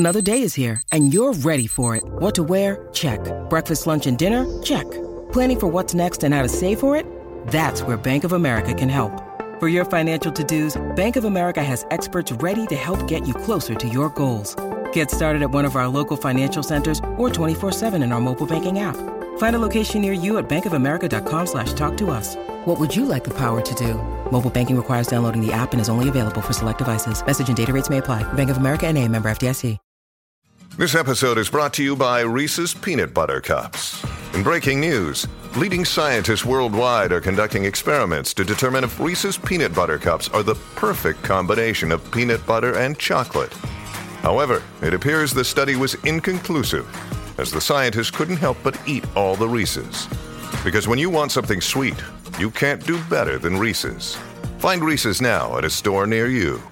Another day is here, and you're ready for it. What to wear? Check. Breakfast, lunch, and dinner? Check. Planning for what's next and how to save for it? That's where Bank of America can help. For your financial to-dos, Bank of America has experts ready to help get you closer to your goals. Get started at one of our local financial centers or 24/7 in our mobile banking app. Find a location near you at bankofamerica.com/talktous. What would you like the power to do? Mobile banking requires downloading the app and is only available for select devices. Message and data rates may apply. Bank of America N.A., member FDIC. This episode is brought to you by Reese's Peanut Butter Cups. In breaking news, leading scientists worldwide are conducting experiments to determine if Reese's Peanut Butter Cups are the perfect combination of peanut butter and chocolate. However, it appears the study was inconclusive, as the scientists couldn't help but eat all the Reese's. Because when you want something sweet, you can't do better than Reese's. Find Reese's now at a store near you.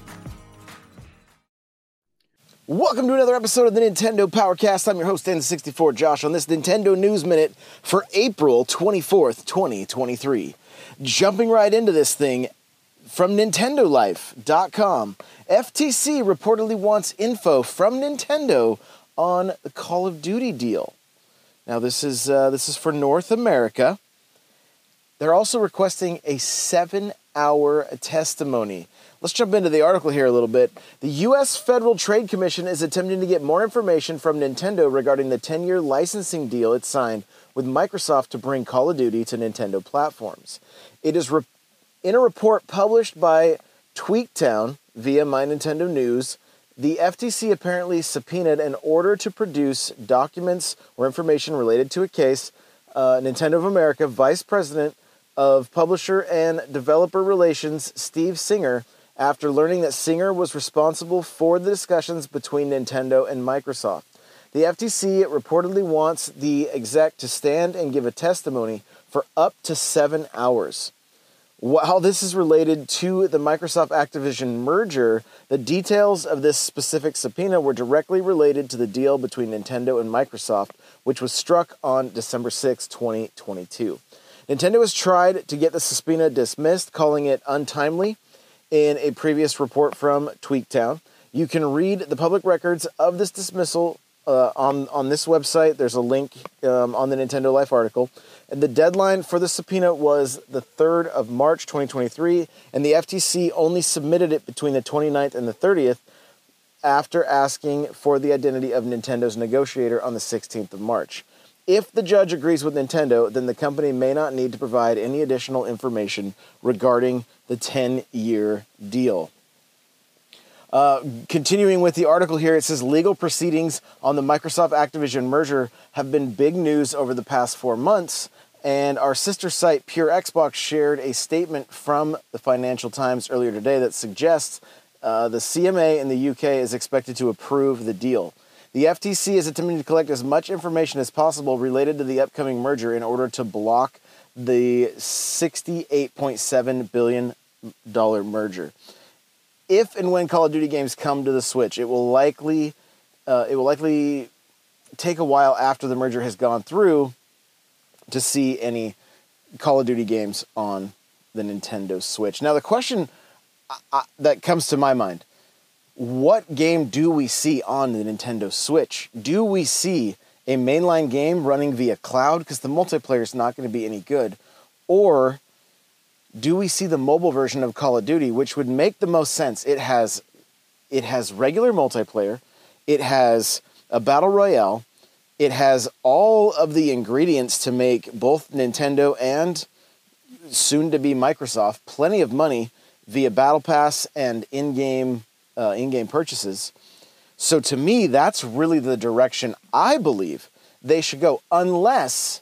Welcome to another episode of the Nintendo Powercast. I'm your host, N64 Josh, on this Nintendo News Minute for April 24th, 2023. Jumping right into this thing, from NintendoLife.com, FTC reportedly wants info from Nintendo on the Call of Duty deal. Now, this is for North America. They're also requesting a 7-hour testimony. Let's jump into the article here a little bit. The U.S. Federal Trade Commission is attempting to get more information from Nintendo regarding the 10-year licensing deal it signed with Microsoft to bring Call of Duty to Nintendo platforms. It is in a report published by Tweaktown via My Nintendo News. The FTC apparently subpoenaed an order to produce documents or information related to a case. Nintendo of America Vice President of Publisher and Developer Relations, Steve Singer, after learning that Singer was responsible for the discussions between Nintendo and Microsoft. The FTC reportedly wants the exec to stand and give a testimony for up to 7 hours. While this is related to the Microsoft-Activision merger, the details of this specific subpoena were directly related to the deal between Nintendo and Microsoft, which was struck on December 6, 2022. Nintendo has tried to get the subpoena dismissed, calling it untimely in a previous report from Tweaktown. You can read the public records of this dismissal on this website. There's a link on the Nintendo Life article. And the deadline for the subpoena was the 3rd of March 2023, and the FTC only submitted it between the 29th and the 30th after asking for the identity of Nintendo's negotiator on the 16th of March. If the judge agrees with Nintendo, then the company may not need to provide any additional information regarding the 10-year deal. Continuing with the article here, it says legal proceedings on the Microsoft-Activision merger have been big news over the past 4 months, and our sister site Pure Xbox shared a statement from the Financial Times earlier today that suggests the CMA in the UK is expected to approve the deal. The FTC is attempting to collect as much information as possible related to the upcoming merger in order to block the $68.7 billion merger. If and when Call of Duty games come to the Switch, it will likely take a while after the merger has gone through to see any Call of Duty games on the Nintendo Switch. Now, the question that comes to my mind: what game do we see on the Nintendo Switch? Do we see a mainline game running via cloud? Because the multiplayer is not going to be any good. Or do we see the mobile version of Call of Duty, which would make the most sense? It has regular multiplayer. It has a battle royale. It has all of the ingredients to make both Nintendo and soon-to-be Microsoft plenty of money via Battle Pass and in-game purchases. So to me, that's really the direction I believe they should go, unless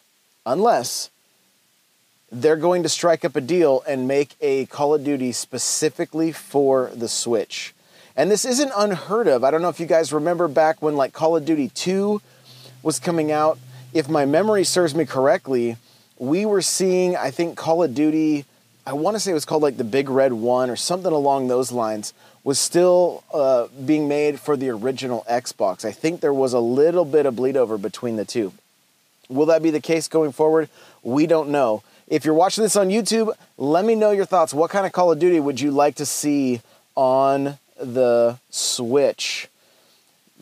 they're going to strike up a deal and make a Call of Duty specifically for the Switch. And this isn't unheard of. I don't know if you guys remember back when like Call of Duty 2 was coming out. If my memory serves me correctly, we were seeing, I think, Call of Duty, I want to say it was called like the Big Red 1 or something along those lines, was still being made for the original Xbox. I think there was a little bit of bleed over between the two. Will that be the case going forward? We don't know. If you're watching this on YouTube, let me know your thoughts. What kind of Call of Duty would you like to see on the Switch?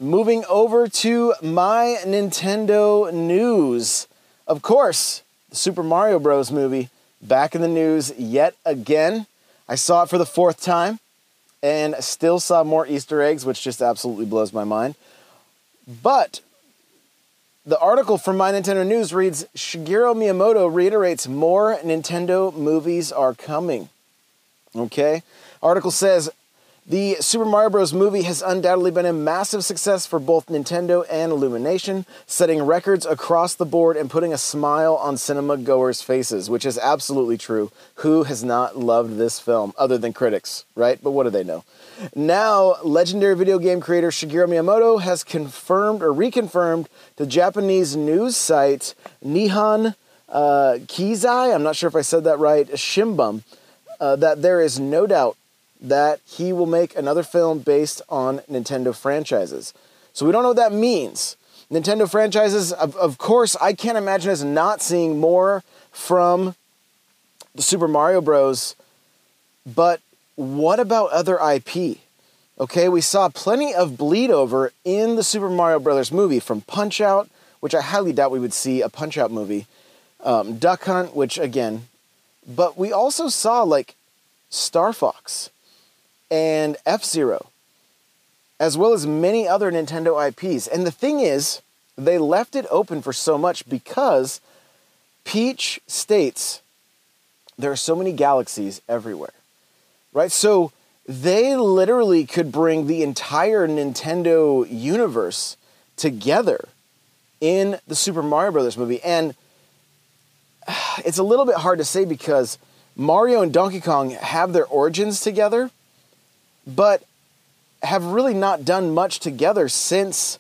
moving over to my Nintendo news. Of course, the Super Mario Bros. Movie back in the news yet again. I saw it for the 4th time and still saw more Easter eggs, which just absolutely blows my mind. But the article from My Nintendo News reads, Shigeru Miyamoto reiterates more Nintendo movies are coming. Okay? Article says, the Super Mario Bros. Movie has undoubtedly been a massive success for both Nintendo and Illumination, setting records across the board and putting a smile on cinema goers' faces, which is absolutely true. Who has not loved this film, other than critics, right? But what do they know? Now, legendary video game creator Shigeru Miyamoto has confirmed or reconfirmed to Japanese news site Nihon Keizai, I'm not sure if I said that right, Shimbun, that there is no doubt that he will make another film based on Nintendo franchises. So we don't know what that means. Nintendo franchises, of course, I can't imagine us not seeing more from the Super Mario Bros. But what about other IP? Okay, we saw plenty of bleed over in the Super Mario Brothers movie, from Punch-Out, which I highly doubt we would see a Punch-Out movie, Duck Hunt, which again, but we also saw like Star Fox and F-Zero, as well as many other Nintendo IPs. And the thing is, they left it open for so much because Peach states there are so many galaxies everywhere, right? So they literally could bring the entire Nintendo universe together in the Super Mario Brothers movie. And it's a little bit hard to say because Mario and Donkey Kong have their origins together, but have really not done much together since,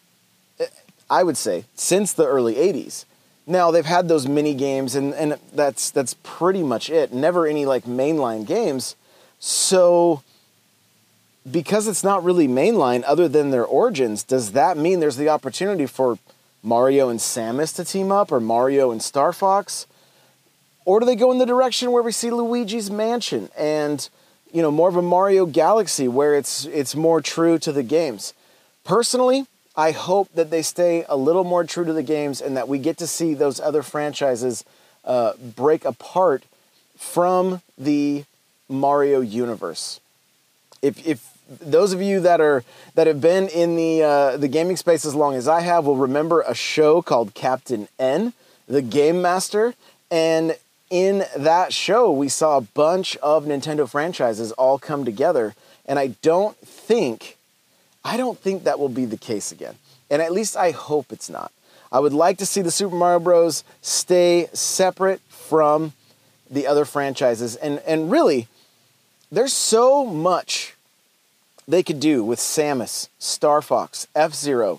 I would say, since the early 80s. Now, they've had those mini games, and that's pretty much it. Never any, like, mainline games. So, because it's not really mainline other than their origins, does that mean there's the opportunity for Mario and Samus to team up, or Mario and Star Fox? Or do they go in the direction where we see Luigi's Mansion and, you know, more of a Mario Galaxy where it's more true to the games? Personally, I hope that they stay a little more true to the games and that we get to see those other franchises break apart from the Mario universe. If those of you that have been in the gaming space as long as I have will remember a show called Captain N, the Game Master, and in that show we saw a bunch of Nintendo franchises all come together, and I don't think that will be the case again. And at least I hope it's not. I would like to see the Super Mario Bros. Stay separate from the other franchises. And really, there's so much they could do with Samus, Star Fox, F-Zero,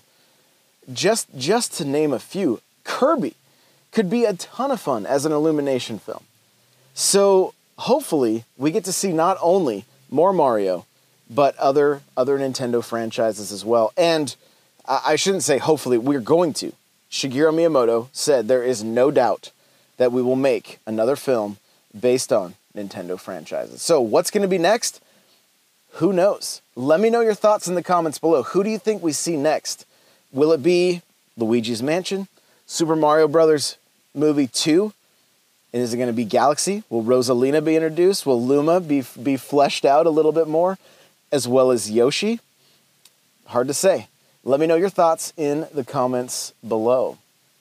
just to name a few. Kirby could be a ton of fun as an Illumination film. So hopefully we get to see not only more Mario, but other Nintendo franchises as well. And I shouldn't say hopefully, we're going to. Shigeru Miyamoto said there is no doubt that we will make another film based on Nintendo franchises. So what's going to be next? Who knows? Let me know your thoughts in the comments below. Who do you think we see next? Will it be Luigi's Mansion, Super Mario Brothers Movie 2? And is it going to be Galaxy? Will Rosalina be introduced? Will Luma be fleshed out a little bit more? As well as Yoshi? Hard to say. Let me know your thoughts in the comments below.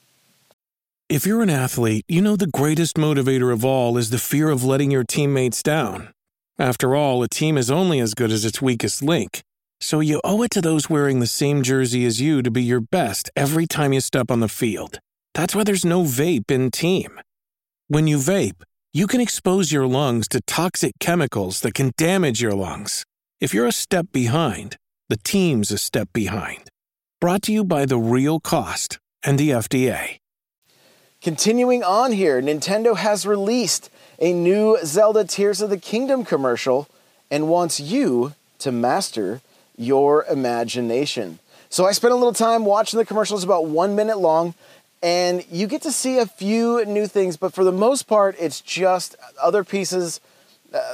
If you're an athlete, you know the greatest motivator of all is the fear of letting your teammates down. After all, a team is only as good as its weakest link. So you owe it to those wearing the same jersey as you to be your best every time you step on the field. That's why there's no vape in team. When you vape, you can expose your lungs to toxic chemicals that can damage your lungs. If you're a step behind, the team's a step behind. Brought to you by The Real Cost and the FDA. Continuing on here, Nintendo has released a new Zelda Tears of the Kingdom commercial and wants you to master your imagination. So I spent a little time watching the commercials, about 1 minute long, and you get to see a few new things, but for the most part, it's just other pieces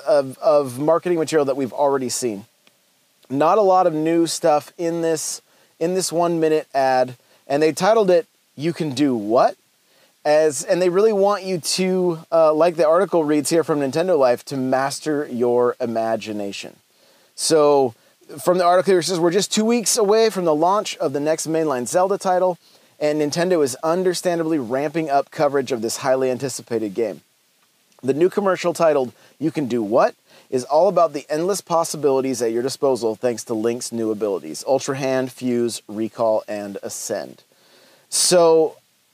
of marketing material that we've already seen. Not a lot of new stuff in this in this 1-minute ad, and they titled it, "You Can Do What?" And they really want you to, like the article reads here from Nintendo Life, to master your imagination. So from the article it says, we're just 2 weeks away from the launch of the next mainline Zelda title, and Nintendo is understandably ramping up coverage of this highly anticipated game. The new commercial titled "You Can Do What?" is all about the endless possibilities at your disposal thanks to Link's new abilities: Ultra Hand, Fuse, Recall, and Ascend. So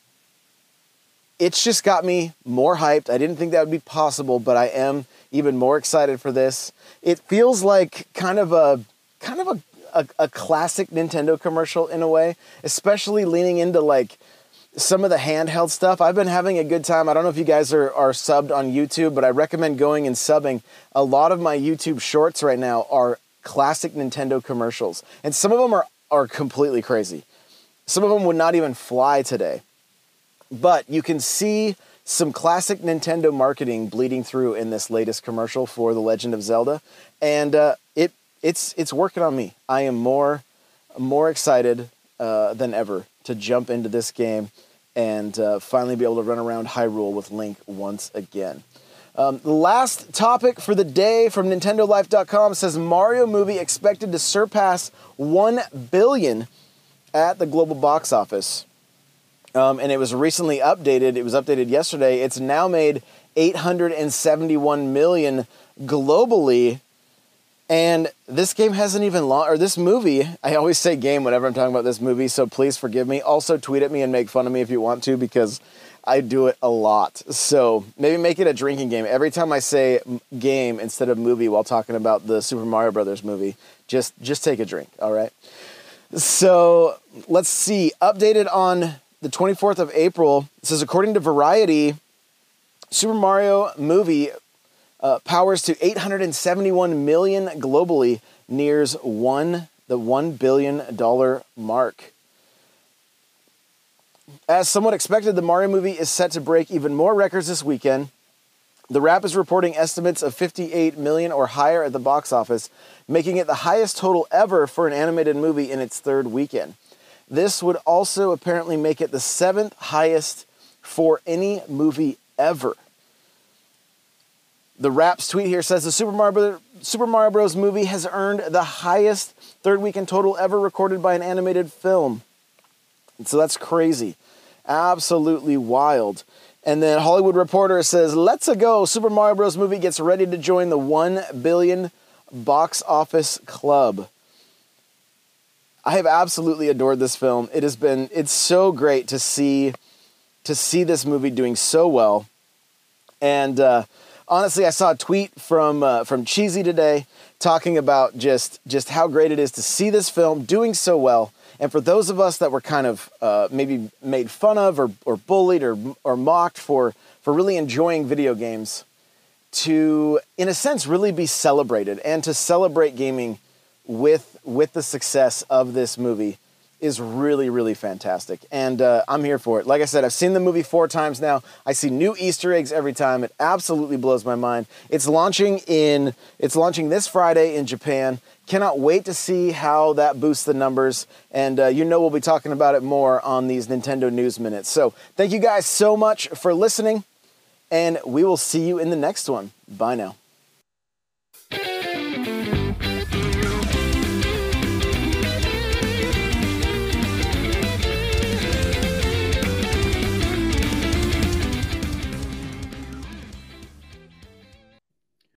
it's just got me more hyped. I didn't think that would be possible, but I am even more excited for this. It feels like kind of a classic Nintendo commercial in a way, especially leaning into like some of the handheld stuff. I've been having a good time. I don't know if you guys are subbed on YouTube, but I recommend going and subbing. A lot of my YouTube shorts right now are classic Nintendo commercials, and some of them are completely crazy. Some of them would not even fly today. But you can see some classic Nintendo marketing bleeding through in this latest commercial for The Legend of Zelda, and it's working on me. I am more excited than ever to jump into this game and finally be able to run around Hyrule with Link once again. The last topic for the day from NintendoLife.com says Mario movie expected to surpass $1 billion at the global box office. And it was recently updated. It was updated yesterday. It's now made $871 million globally. And this game hasn't even launched, or this movie, I always say game whenever I'm talking about this movie, so please forgive me. Also tweet at me and make fun of me if you want to, because I do it a lot. So maybe make it a drinking game. Every time I say game instead of movie while talking about the Super Mario Brothers movie, just take a drink, all right? So let's see. Updated on the 24th of April, it says, according to Variety, Super Mario movie powers to $871 million globally, nears the $1 billion mark. As somewhat expected, the Mario movie is set to break even more records this weekend. The Wrap is reporting estimates of $58 million or higher at the box office, making it the highest total ever for an animated movie in its third weekend. This would also apparently make it the 7th highest for any movie ever. The Wrap's tweet here says the Super Mario Bros. Movie has earned the highest third weekend total ever recorded by an animated film. And so that's crazy. Absolutely wild. And then Hollywood Reporter says, let's go. Super Mario Bros. Movie gets ready to join the 1 billion box office club. I have absolutely adored this film. It's so great to see this movie doing so well. And honestly, I saw a tweet from Cheesy today talking about just how great it is to see this film doing so well. And for those of us that were kind of maybe made fun of or bullied or mocked for really enjoying video games, to, in a sense, really be celebrated and to celebrate gaming with the success of this movie is really, really fantastic. And I'm here for it. Like I said, I've seen the movie 4 times now. I see new Easter eggs every time. It absolutely blows my mind. It's launching this Friday in Japan. Cannot wait to see how that boosts the numbers. And we'll be talking about it more on these Nintendo News Minutes. So thank you guys so much for listening, and we will see you in the next one. Bye now.